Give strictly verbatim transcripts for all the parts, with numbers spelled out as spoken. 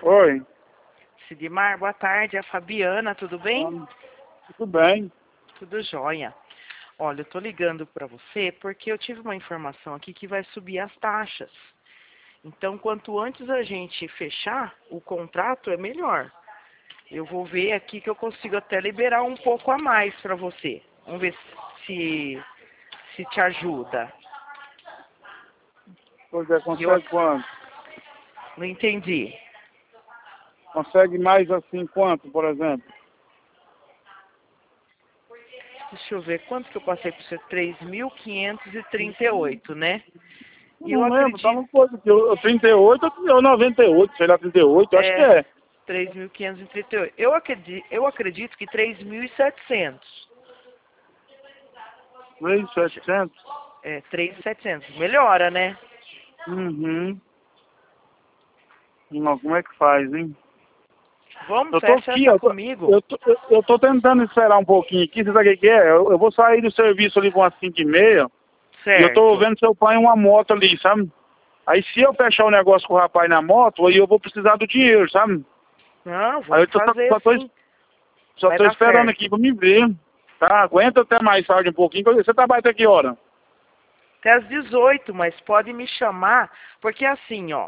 Oi. Sidmar, boa tarde. É a Fabiana, tudo bem? Ah, tudo bem. Tudo jóia. Olha, eu tô ligando para você porque eu tive uma informação aqui que vai subir as taxas. Então, quanto antes a gente fechar o contrato, é melhor. Eu vou ver aqui que eu consigo até liberar um pouco a mais para você. Vamos ver se, se te ajuda. Pois é, E eu consegue quanto? não entendi. Consegue mais assim quanto, por exemplo? Deixa eu ver, quanto que eu passei para você? três mil quinhentos e trinta e oito, né? Eu E eu não lembro, tá acredito, uma coisa que eu, trinta e oito ou noventa e oito, sei lá, trinta e oito, acho que é, é. três mil quinhentos e trinta e oito. Eu acredito, eu acredito que três mil e setecentos. três mil e setecentos? É, três mil e setecentos. Melhora, né? Uhum. Não, como é que faz, hein? Vamos, Eu tô fecha aqui, essa ó, eu tô, comigo. eu tô, eu eu tô tentando esperar um pouquinho aqui, você sabe o que que é? Eu, eu vou sair do serviço ali com umas cinco e meia e eu tô Certo. vendo seu pai em uma moto ali, sabe? Aí se eu fechar o negócio com o rapaz na moto, aí eu vou precisar do dinheiro, sabe? Não, Aí vamos eu tô, só, fazer só tô, sim. só Vai tô dar esperando certo. aqui pra me ver. Tá, aguenta até mais tarde um pouquinho. Você trabalha até que hora? Até às dezoito, mas pode me chamar, porque assim, ó.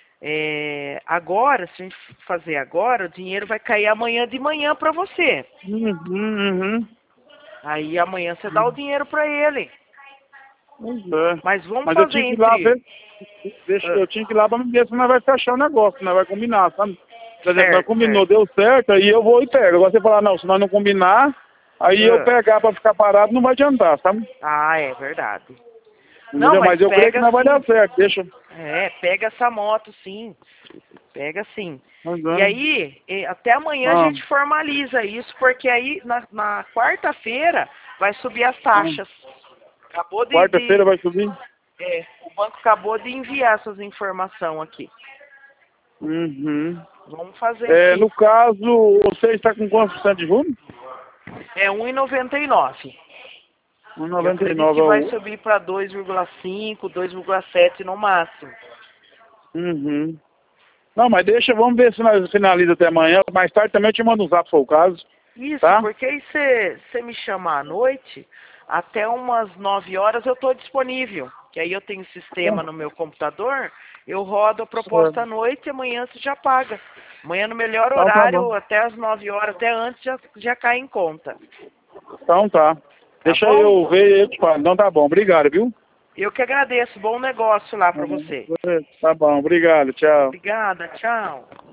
É, agora, se a gente fazer agora, o dinheiro vai cair amanhã de manhã para você. Uhum, uhum. Aí amanhã você dá o dinheiro para ele. Pois é. Mas vamos Mas eu fazer tinha que ir lá entre... ver. Deixa, ah, eu tinha que ir lá pra me ver se nós vai fechar o negócio, se nós vai combinar, sabe? Por exemplo, nós certo, combinou, certo. deu certo, aí eu vou e pego. Agora você falar, não, se nós não combinar, aí eu Ah, pegar pra ficar parado não vai adiantar, sabe? ah, é verdade. Não, Entendeu? mas Mas eu creio que pega não vai dar sim. certo, deixa. É, pega essa moto sim. Pega sim. Mas, E é. aí, eh, até amanhã a Ah, gente formaliza isso, porque aí na, na quarta-feira vai subir as ah. taxas. Acabou de, Quarta-feira de vai subir? é, o banco acabou de enviar essas informações aqui. Uhum. Vamos fazer É, sim. no caso, você está com quantos por cento de juros? É um e noventa e nove. Eu acredito um vírgula noventa e nove que é vai o... subir para dois vírgula cinco, dois vírgula sete no máximo. Uhum. Não, mas deixa, vamos ver se nós finaliza até amanhã. Mais tarde também eu te mando um zap se for o caso, Isso, tá? porque aí você me chamar à noite, até umas nove horas eu estou disponível. Que aí eu tenho sistema no meu computador, eu rodo a proposta à noite e amanhã você já paga. Amanhã no melhor Então tá bom. horário, até as nove horas, até antes, já, já cai em conta. Então tá. Tá Deixa bom? eu ver e eu te falo. Então tá bom, obrigado, viu? Eu que agradeço. Bom negócio lá para você. Tá bom, obrigado, tchau. Obrigada, tchau.